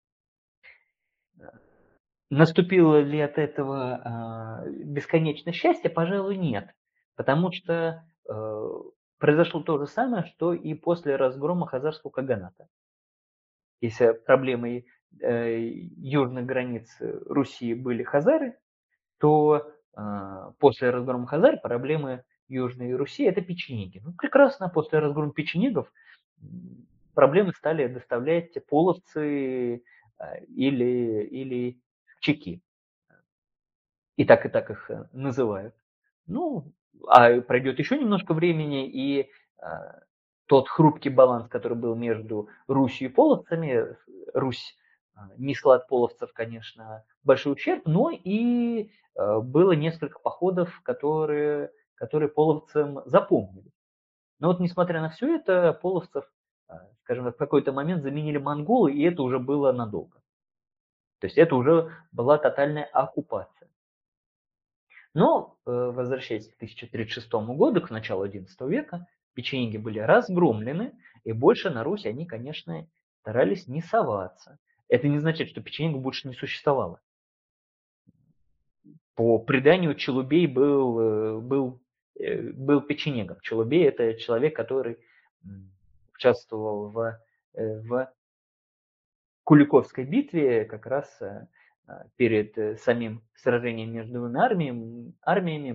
Наступило ли от этого бесконечное счастье? Пожалуй, нет. Потому что произошло то же самое, что и после разгрома Хазарского каганата. Если проблемой южных границ Руси были хазары, то после разгрома Хазар проблемы Южной Руси – это печенеги. Ну, прекрасно, после разгрома печенегов проблемы стали доставлять половцы или чеки. И так их называют. Ну, а пройдет еще немножко времени, и тот хрупкий баланс, который был между Русью и половцами, Русь несла от половцев, конечно, большой ущерб, но и было несколько походов, которые половцам запомнили. Но вот несмотря на все это, половцев, скажем так, в какой-то момент заменили монголы, и это уже было надолго. То есть это уже была тотальная оккупация. Но, возвращаясь к 1036 году, к началу XI века, печенеги были разгромлены, и больше на Русь они, конечно, старались не соваться. Это не значит, что печенег больше не существовало. По преданию, Челубей был печенегом. Челубей – это человек, который участвовал в Куликовской битве, как раз перед самим сражением между двумя армиями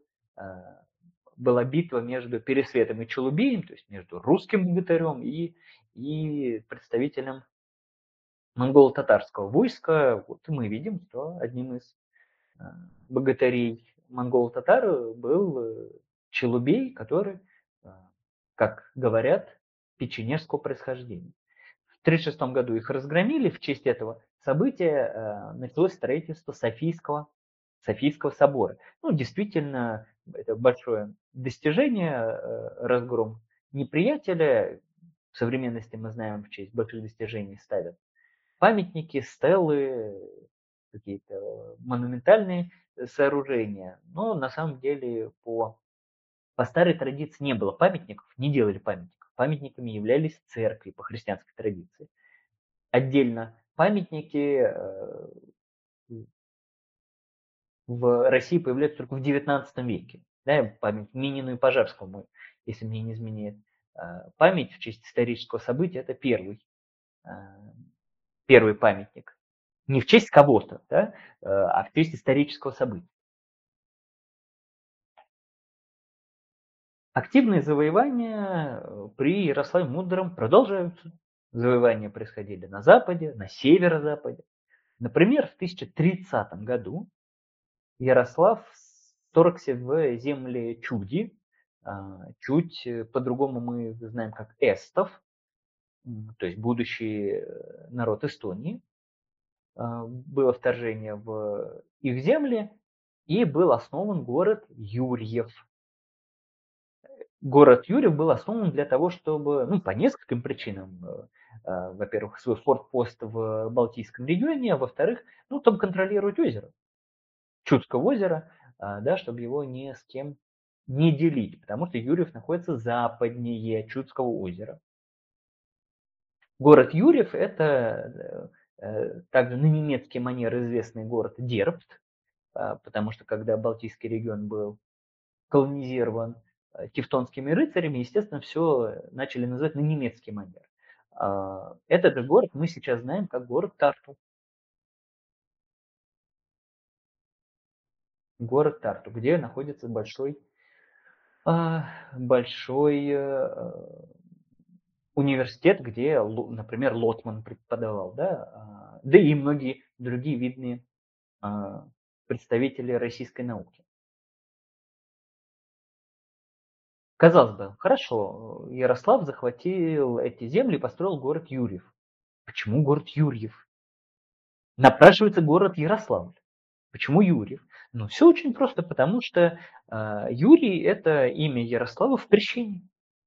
была битва между Пересветом и Челубеем, то есть между русским богатырем и представителем монголо-татарского войска. Вот мы видим, что одним из богатырей монголо-татар был Челубей, который, как говорят, печенежского происхождения. В 1936 году их разгромили. В честь этого события началось строительство Софийского собора. Ну, действительно, это большое достижение, разгром неприятеля. В современности мы знаем, в честь больших достижений ставят памятники, стелы, какие-то монументальные сооружения. Но на самом деле по старой традиции не было памятников, не делали памятников. Памятниками являлись церкви по христианской традиции. Отдельно памятники в России появляются только в XIX веке. Да, память Минину и Пожарскому, если мне не изменяет память в честь исторического события, это первый памятник. Не в честь кого-то, да, а в честь исторического события. Активные завоевания при Ярославе Мудром продолжаются. Завоевания происходили на западе, на северо-западе. Например, в 1030 году Ярослав вторгся в земли Чуди. Чуть по-другому мы знаем как эстов, то есть будущий народ Эстонии. Было вторжение в их земли, и был основан город Юрьев. Город Юрьев был основан для того, чтобы, ну, по нескольким причинам. Во-первых, свой форпост в Балтийском регионе, а во-вторых, ну, там контролировать озеро, Чудского озера, да, чтобы его ни с кем не делить, потому что Юрьев находится западнее Чудского озера. Город Юрьев – это также на немецкий манер известный город Дербт, потому что когда Балтийский регион был колонизирован тевтонскими рыцарями, естественно, все начали называть на немецкий манер. Этот же город мы сейчас знаем как город Тарту. Город Тарту, где находится большой университет, где, например, Лотман преподавал, да, да и многие другие видные представители российской науки. Казалось бы, хорошо, Ярослав захватил эти земли и построил город Юрьев. Почему город Юрьев? Напрашивается город Ярославль. Почему Юрьев? Ну, все очень просто, потому что Юрий – это имя Ярослава в крещении.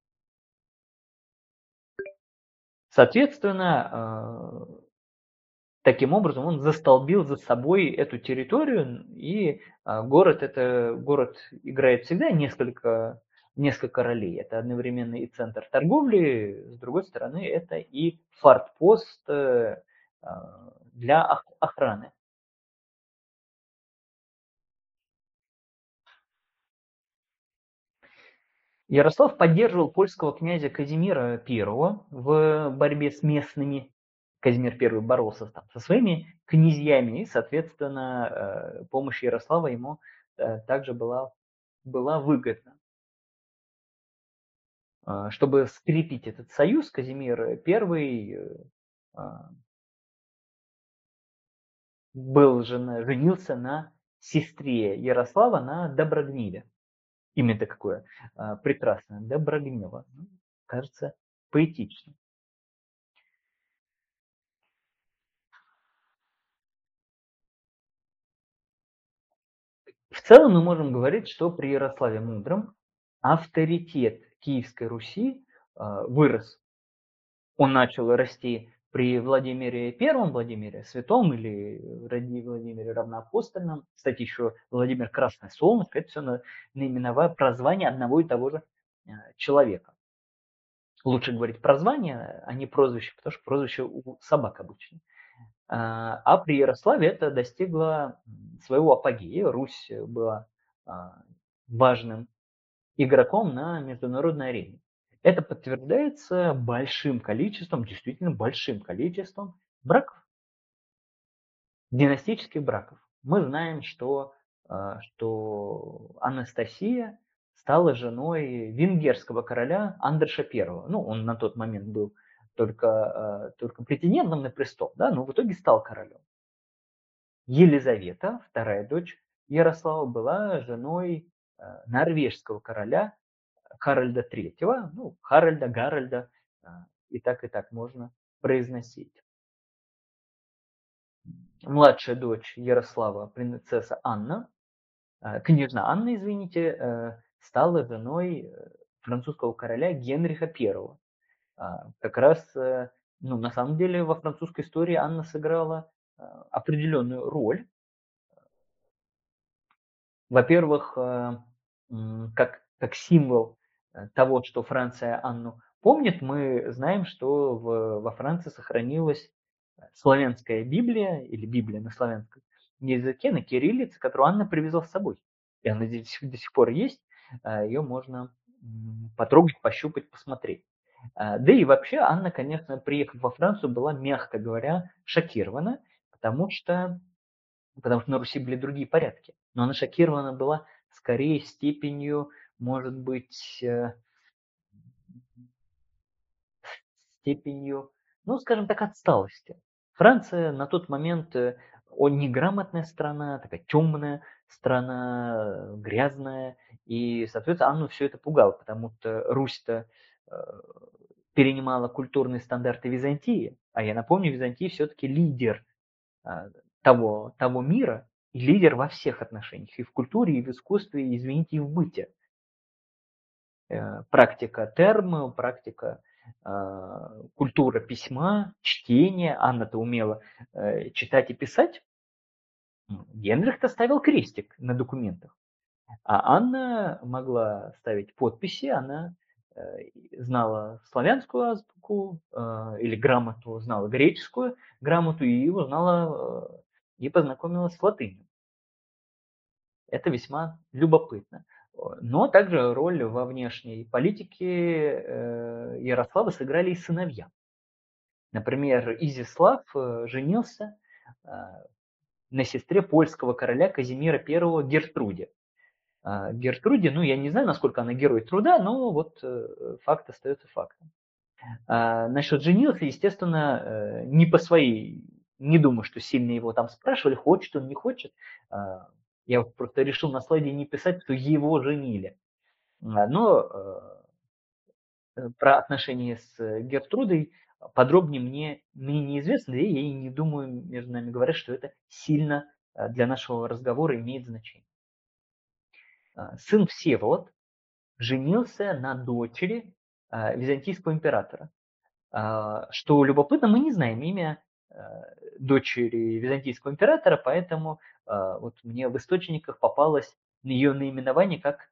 Соответственно, таким образом он застолбил за собой эту территорию, и город играет всегда несколько ролей. Это одновременно и центр торговли, с другой стороны, это и фортпост для охраны. Ярослав поддерживал польского князя Казимира I в борьбе с местными. Казимир I боролся там со своими князьями, и, соответственно, помощь Ярослава ему также была выгодна. Чтобы скрепить этот союз, Казимир I женился на сестре Ярослава, на Доброгниле. Имя-то какое прекрасное, Доброгнева. Кажется, поэтично. В целом мы можем говорить, что при Ярославе Мудром авторитет Киевской Руси вырос. Он начал расти При Владимире Первом, Владимире Святом или Владимире Равноапостольном, кстати, еще Владимир Красное Солнышко, это все прозвание одного и того же человека. Лучше говорить прозвание, а не прозвище, потому что прозвище у собак обычно. А при Ярославе это достигло своего апогея. Русь была важным игроком на международной арене. Это подтверждается большим количеством, действительно большим количеством браков, династических браков. Мы знаем, что Анастасия стала женой венгерского короля Андраша I. Ну, он на тот момент был только претендентом на престол, да, но в итоге стал королем. Елизавета, вторая дочь Ярослава, была женой норвежского короля Харальда III, ну, Гарольда, и так можно произносить. Младшая дочь Ярослава, принцесса Анна, княжна Анна, извините, стала женой французского короля Генриха I. Как раз, ну, на самом деле, во французской истории Анна сыграла определенную роль. Во-первых, как символ того, что Франция Анну помнит, мы знаем, что во Франции сохранилась славянская Библия, или Библия на славянском языке, на кириллице, которую Анна привезла с собой. И она здесь до сих пор есть, ее можно потрогать, пощупать, посмотреть. Да и вообще Анна, конечно, приехав во Францию, была, мягко говоря, шокирована, потому что на Руси были другие порядки. Но она шокирована была скорее степенью, может быть, степенью, ну, скажем так, отсталости. Франция на тот момент неграмотная страна, такая темная страна, грязная, и, соответственно, Анну все это пугало, потому что Русь-то перенимала культурные стандарты Византии, а я напомню, Византия все-таки лидер того мира, и лидер во всех отношениях, и в культуре, и в искусстве, и, извините, и в быте. Практика термы, практика культура письма, чтение. Анна-то умела читать и писать. Генрих-то ставил крестик на документах. А Анна могла ставить подписи, она знала славянскую азбуку или грамоту, знала греческую грамоту и узнала и познакомилась с латынью. Это весьма любопытно. Но также роль во внешней политике Ярослава сыграли и сыновья. Например, Изяслав женился на сестре польского короля Казимира I Гертруде. Гертруде, ну, я не знаю, насколько она герой труда, но вот факт остается фактом. Насчет женился, естественно, не по своей, не думаю, что сильно его там спрашивали, хочет он, не хочет. Я вот просто решил на слайде не писать, что его женили. Но про отношения с Гертрудой подробнее мне неизвестно, и я и не думаю, между нами говоря, что это сильно для нашего разговора имеет значение. Сын Всеволод женился на дочери византийского императора. Что любопытно, мы не знаем имя дочери византийского императора, поэтому вот мне в источниках попалось ее наименование как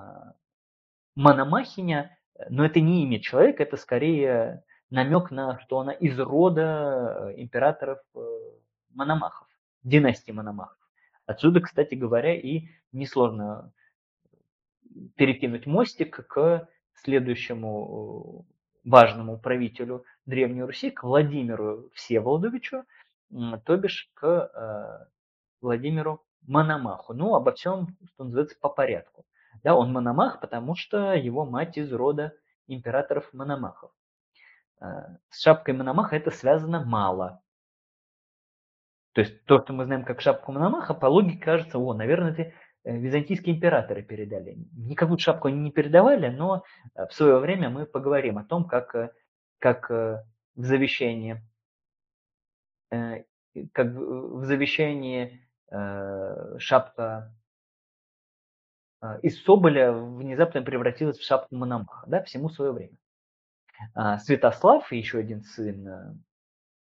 Мономахиня, но это не имя человека, это скорее намек на, что она из рода императоров Мономахов, династии Мономахов. Отсюда, кстати говоря, и несложно перекинуть мостик к следующему важному правителю Древней Руси, к Владимиру Всеволодовичу, то бишь к Владимиру Мономаху. Ну, обо всем, что называется, по порядку. Да, он Мономах, потому что его мать из рода императоров Мономахов. С шапкой Мономаха это связано мало. То есть то, что мы знаем как шапку Мономаха, по логике кажется, наверное, это византийские императоры передали. Никакую шапку они не передавали, но в свое время мы поговорим о том, как в завещании, шапка из соболя внезапно превратилась в шапку Мономаха. Да, всему свое время. Святослав, еще один сын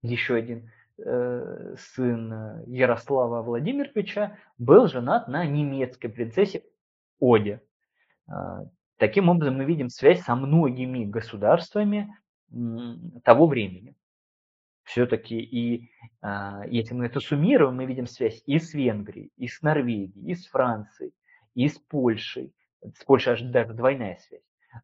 еще один сын Ярослава Владимировича, был женат на немецкой принцессе Оде. А, Таким образом, мы видим связь со многими государствами того времени. Все-таки если мы это суммируем, мы видим связь и с Венгрией, и с Норвегией, и с Францией, и с Польшей. С Польшей аж даже двойная связь.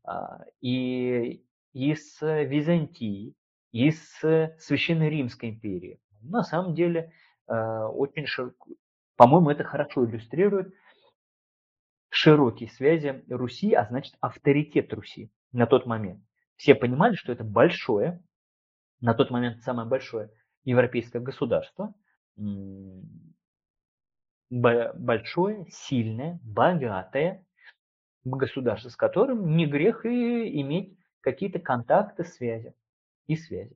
И с Византией, и с Священной Римской империей. На самом деле, очень широко, по-моему, это хорошо иллюстрирует широкие связи Руси, а значит авторитет Руси на тот момент. Все понимали, что это большое, на тот момент самое большое европейское государство, большое, сильное, богатое государство, с которым не грех и иметь какие-то контакты, связи и связи.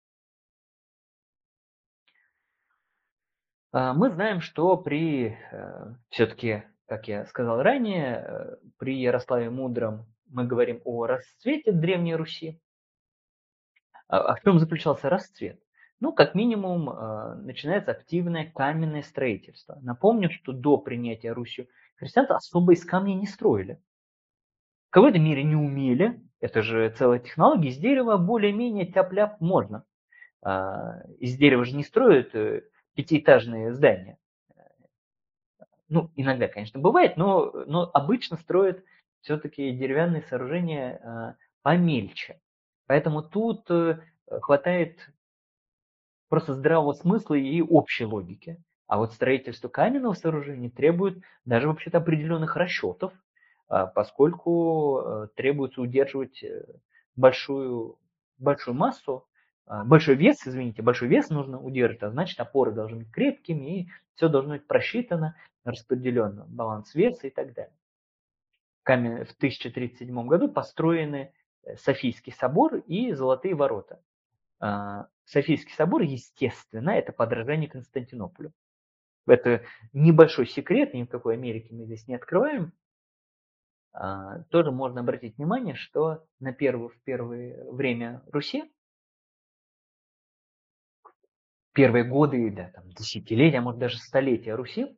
Мы знаем, что все-таки, как я сказал ранее, при Ярославе Мудром мы говорим о расцвете Древней Руси. А в чем заключался расцвет? Ну, как минимум, начинается активное каменное строительство. Напомню, что до принятия Русью христианство особо из камня не строили. В какой-то мере не умели, это же целая технология, из дерева более-менее тяп-ляп можно. Из дерева же не строят пятиэтажные здания. Ну, иногда, конечно, бывает, но обычно строят все-таки деревянные сооружения помельче. Поэтому тут хватает просто здравого смысла и общей логики. А вот строительство каменного сооружения требует даже вообще-то определенных расчетов, поскольку требуется удерживать большую, большую массу, большой вес, извините, большой вес нужно удерживать, а значит опоры должны быть крепкими, и все должно быть просчитано, распределен баланс веса и так далее. В 1037 году построены Софийский собор и Золотые ворота. Софийский собор, естественно, это подражание Константинополю. Это небольшой секрет, ни в какой Америке мы здесь не открываем. Тоже можно обратить внимание, что в первое время Руси, первые годы, да, там, десятилетия, а может даже столетия Руси,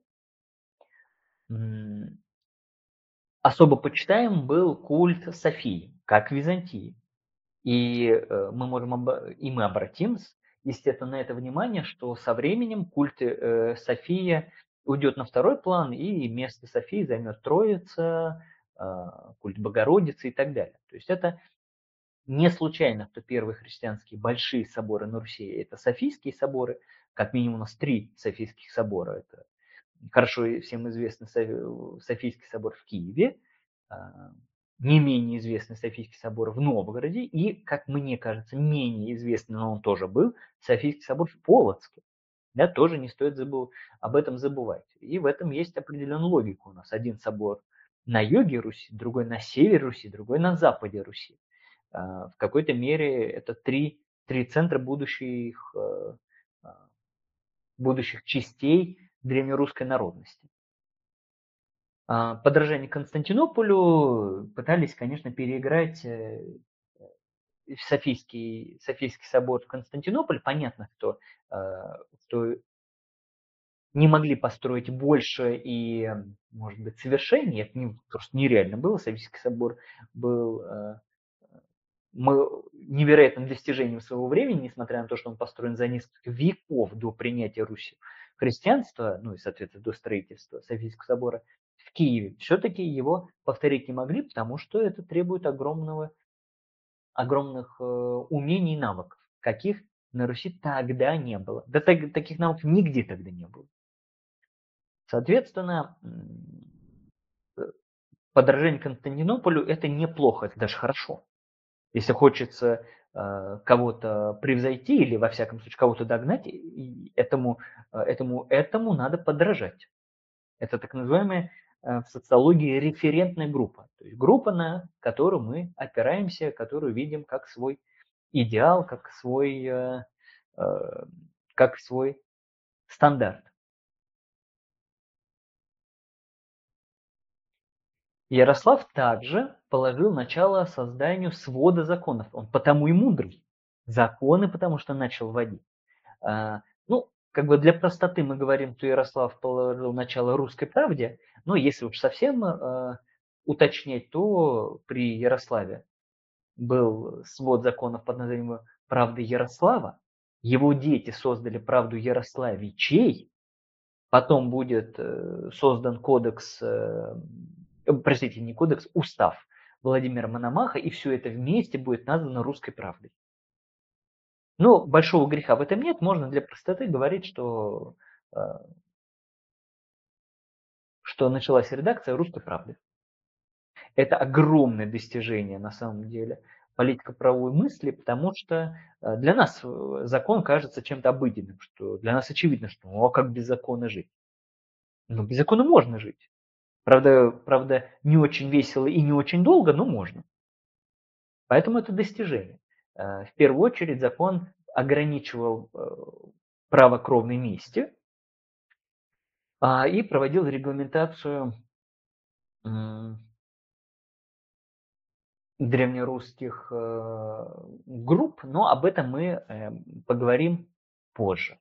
особо почитаем был культ Софии, как в Византии. И мы обратим, естественно, на это внимание, что со временем культ София уйдет на второй план, и место Софии займет Троица, культ Богородицы и так далее. То есть это не случайно, что первые христианские большие соборы на Руси – это Софийские соборы, как минимум у нас 3 Софийских собора. Это хорошо всем известный Софийский собор в Киеве, не менее известный Софийский собор в Новгороде и, как мне кажется, менее известный, но он тоже был, Софийский собор в Полоцке. Да, тоже не стоит об этом забывать. И в этом есть определенная логика у нас. Один собор на юге Руси, другой на севере Руси, другой на западе Руси. В какой-то мере это три центра будущих частей древнерусской народности. Подражание Константинополю пытались, конечно, переиграть Софийский собор в Константинополь. Понятно, что не могли построить больше и, может быть, совершеннее. Это просто нереально было. Софийский собор был невероятным достижением своего времени, несмотря на то, что он построен за несколько веков до принятия Руси христианства, ну и, соответственно, до строительства Софийского собора в Киеве. Все-таки его повторить не могли, потому что это требует огромных умений и навыков, каких на Руси тогда не было. Да таких навыков нигде тогда не было. Соответственно, подражание Константинополю – это неплохо, это даже хорошо. Если хочется кого-то превзойти или, во всяком случае, кого-то догнать, этому надо подражать. Это так называемая в социологии референтная группа. То есть группа, на которую мы опираемся, которую видим как свой идеал, как свой стандарт. Ярослав также положил начало созданию свода законов. Он потому и мудрый. Законы, потому что начал вводить. Ну, как бы для простоты мы говорим, что Ярослав положил начало русской правде, но если уж совсем уточнять, то при Ярославе был свод законов под названием «Правда Ярослава», его дети создали «Правду Ярославичей», потом будет создан кодекс, простите, не кодекс, устав Владимира Мономаха, и все это вместе будет названо «Русской правдой». Но большого греха в этом нет, можно для простоты говорить, э, что началась редакция «Русской правды». Это огромное достижение на самом деле политико-правовой мысли, потому что для нас закон кажется чем-то обыденным, что для нас очевидно, что ну, а как без закона жить? Ну, без закона можно жить. Правда, не очень весело и не очень долго, но можно. Поэтому это достижение. В первую очередь закон ограничивал право кровной мести и проводил регламентацию древнерусских групп, но об этом мы поговорим позже.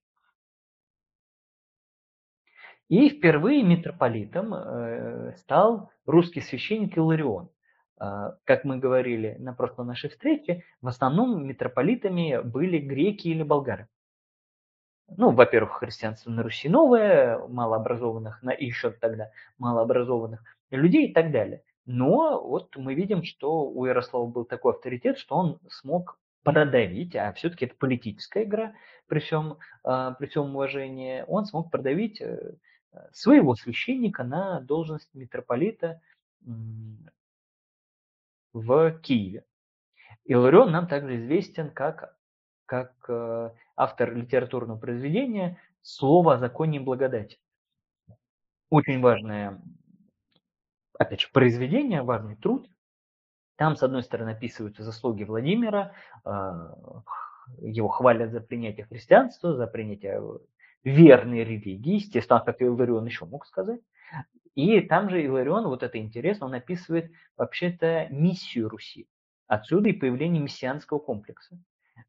И впервые митрополитом стал русский священник Иларион. Как мы говорили на прошлой нашей встрече, в основном митрополитами были греки или болгары. Ну, во-первых, христианство на Руси новое, малообразованных, и еще тогда малообразованных людей и так далее. Но вот мы видим, что у Ярослава был такой авторитет, что он смог продавить, а все-таки это политическая игра при всем уважении, он смог продавить своего священника на должность митрополита в Киеве. Иларион нам также известен как автор литературного произведения «Слово о законе и благодати». Очень важное, опять же, произведение, важный труд. Там, с одной стороны, описываются заслуги Владимира, его хвалят за принятие христианства, за принятие верной религии, естественно, как Иларион еще мог сказать. И там же Иларион, вот это интересно, он описывает вообще-то миссию Руси. Отсюда и появление мессианского комплекса.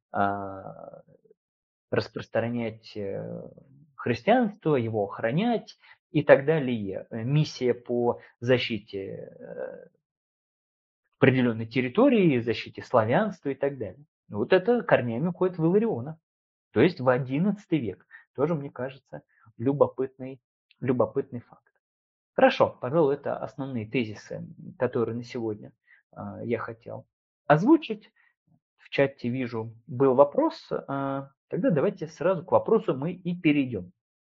Распространять христианство, его охранять и так далее. Миссия по защите определенной территории, защите славянства и так далее. Вот это корнями уходит в Илариона, то есть в XI век. Тоже, мне кажется, любопытный факт. Хорошо, пожалуй, это основные тезисы, которые на сегодня я хотел озвучить. В чате вижу, был вопрос. Тогда давайте сразу к вопросу мы и перейдем.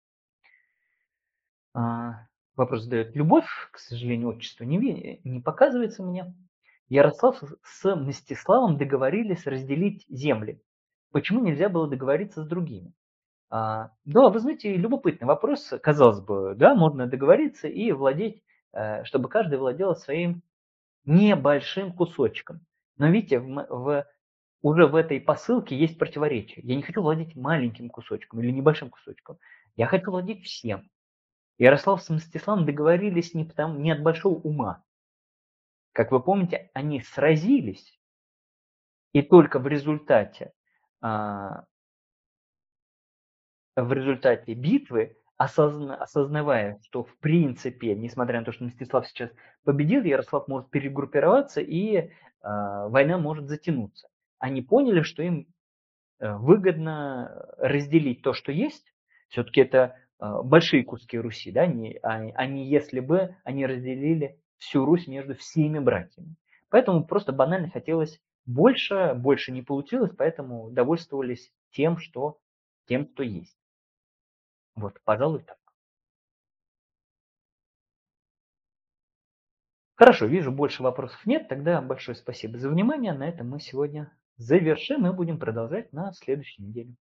Вопрос задает Любовь, к сожалению, отчество не показывается мне. Ярослав с Мстиславом договорились разделить земли. Почему нельзя было договориться с другими? Да, вы знаете, любопытный вопрос. Казалось бы, да, можно договориться и владеть, чтобы каждый владел своим небольшим кусочком. Но видите, уже в этой посылке есть противоречие. Я не хочу владеть маленьким кусочком или небольшим кусочком. Я хочу владеть всем. Ярослав с Мстиславом договорились не от большого ума. Как вы помните, они сразились, и только в результате битвы, осознавая, что в принципе, несмотря на то, что Мстислав сейчас победил, Ярослав может перегруппироваться и война может затянуться. Они поняли, что им выгодно разделить то, что есть. Все-таки это большие куски Руси, да, не если бы они разделили всю Русь между всеми братьями. Поэтому просто банально хотелось больше не получилось, поэтому довольствовались тем, что есть. Вот, пожалуй, так. Хорошо, вижу, больше вопросов нет. Тогда большое спасибо за внимание. На этом мы сегодня завершим и будем продолжать на следующей неделе.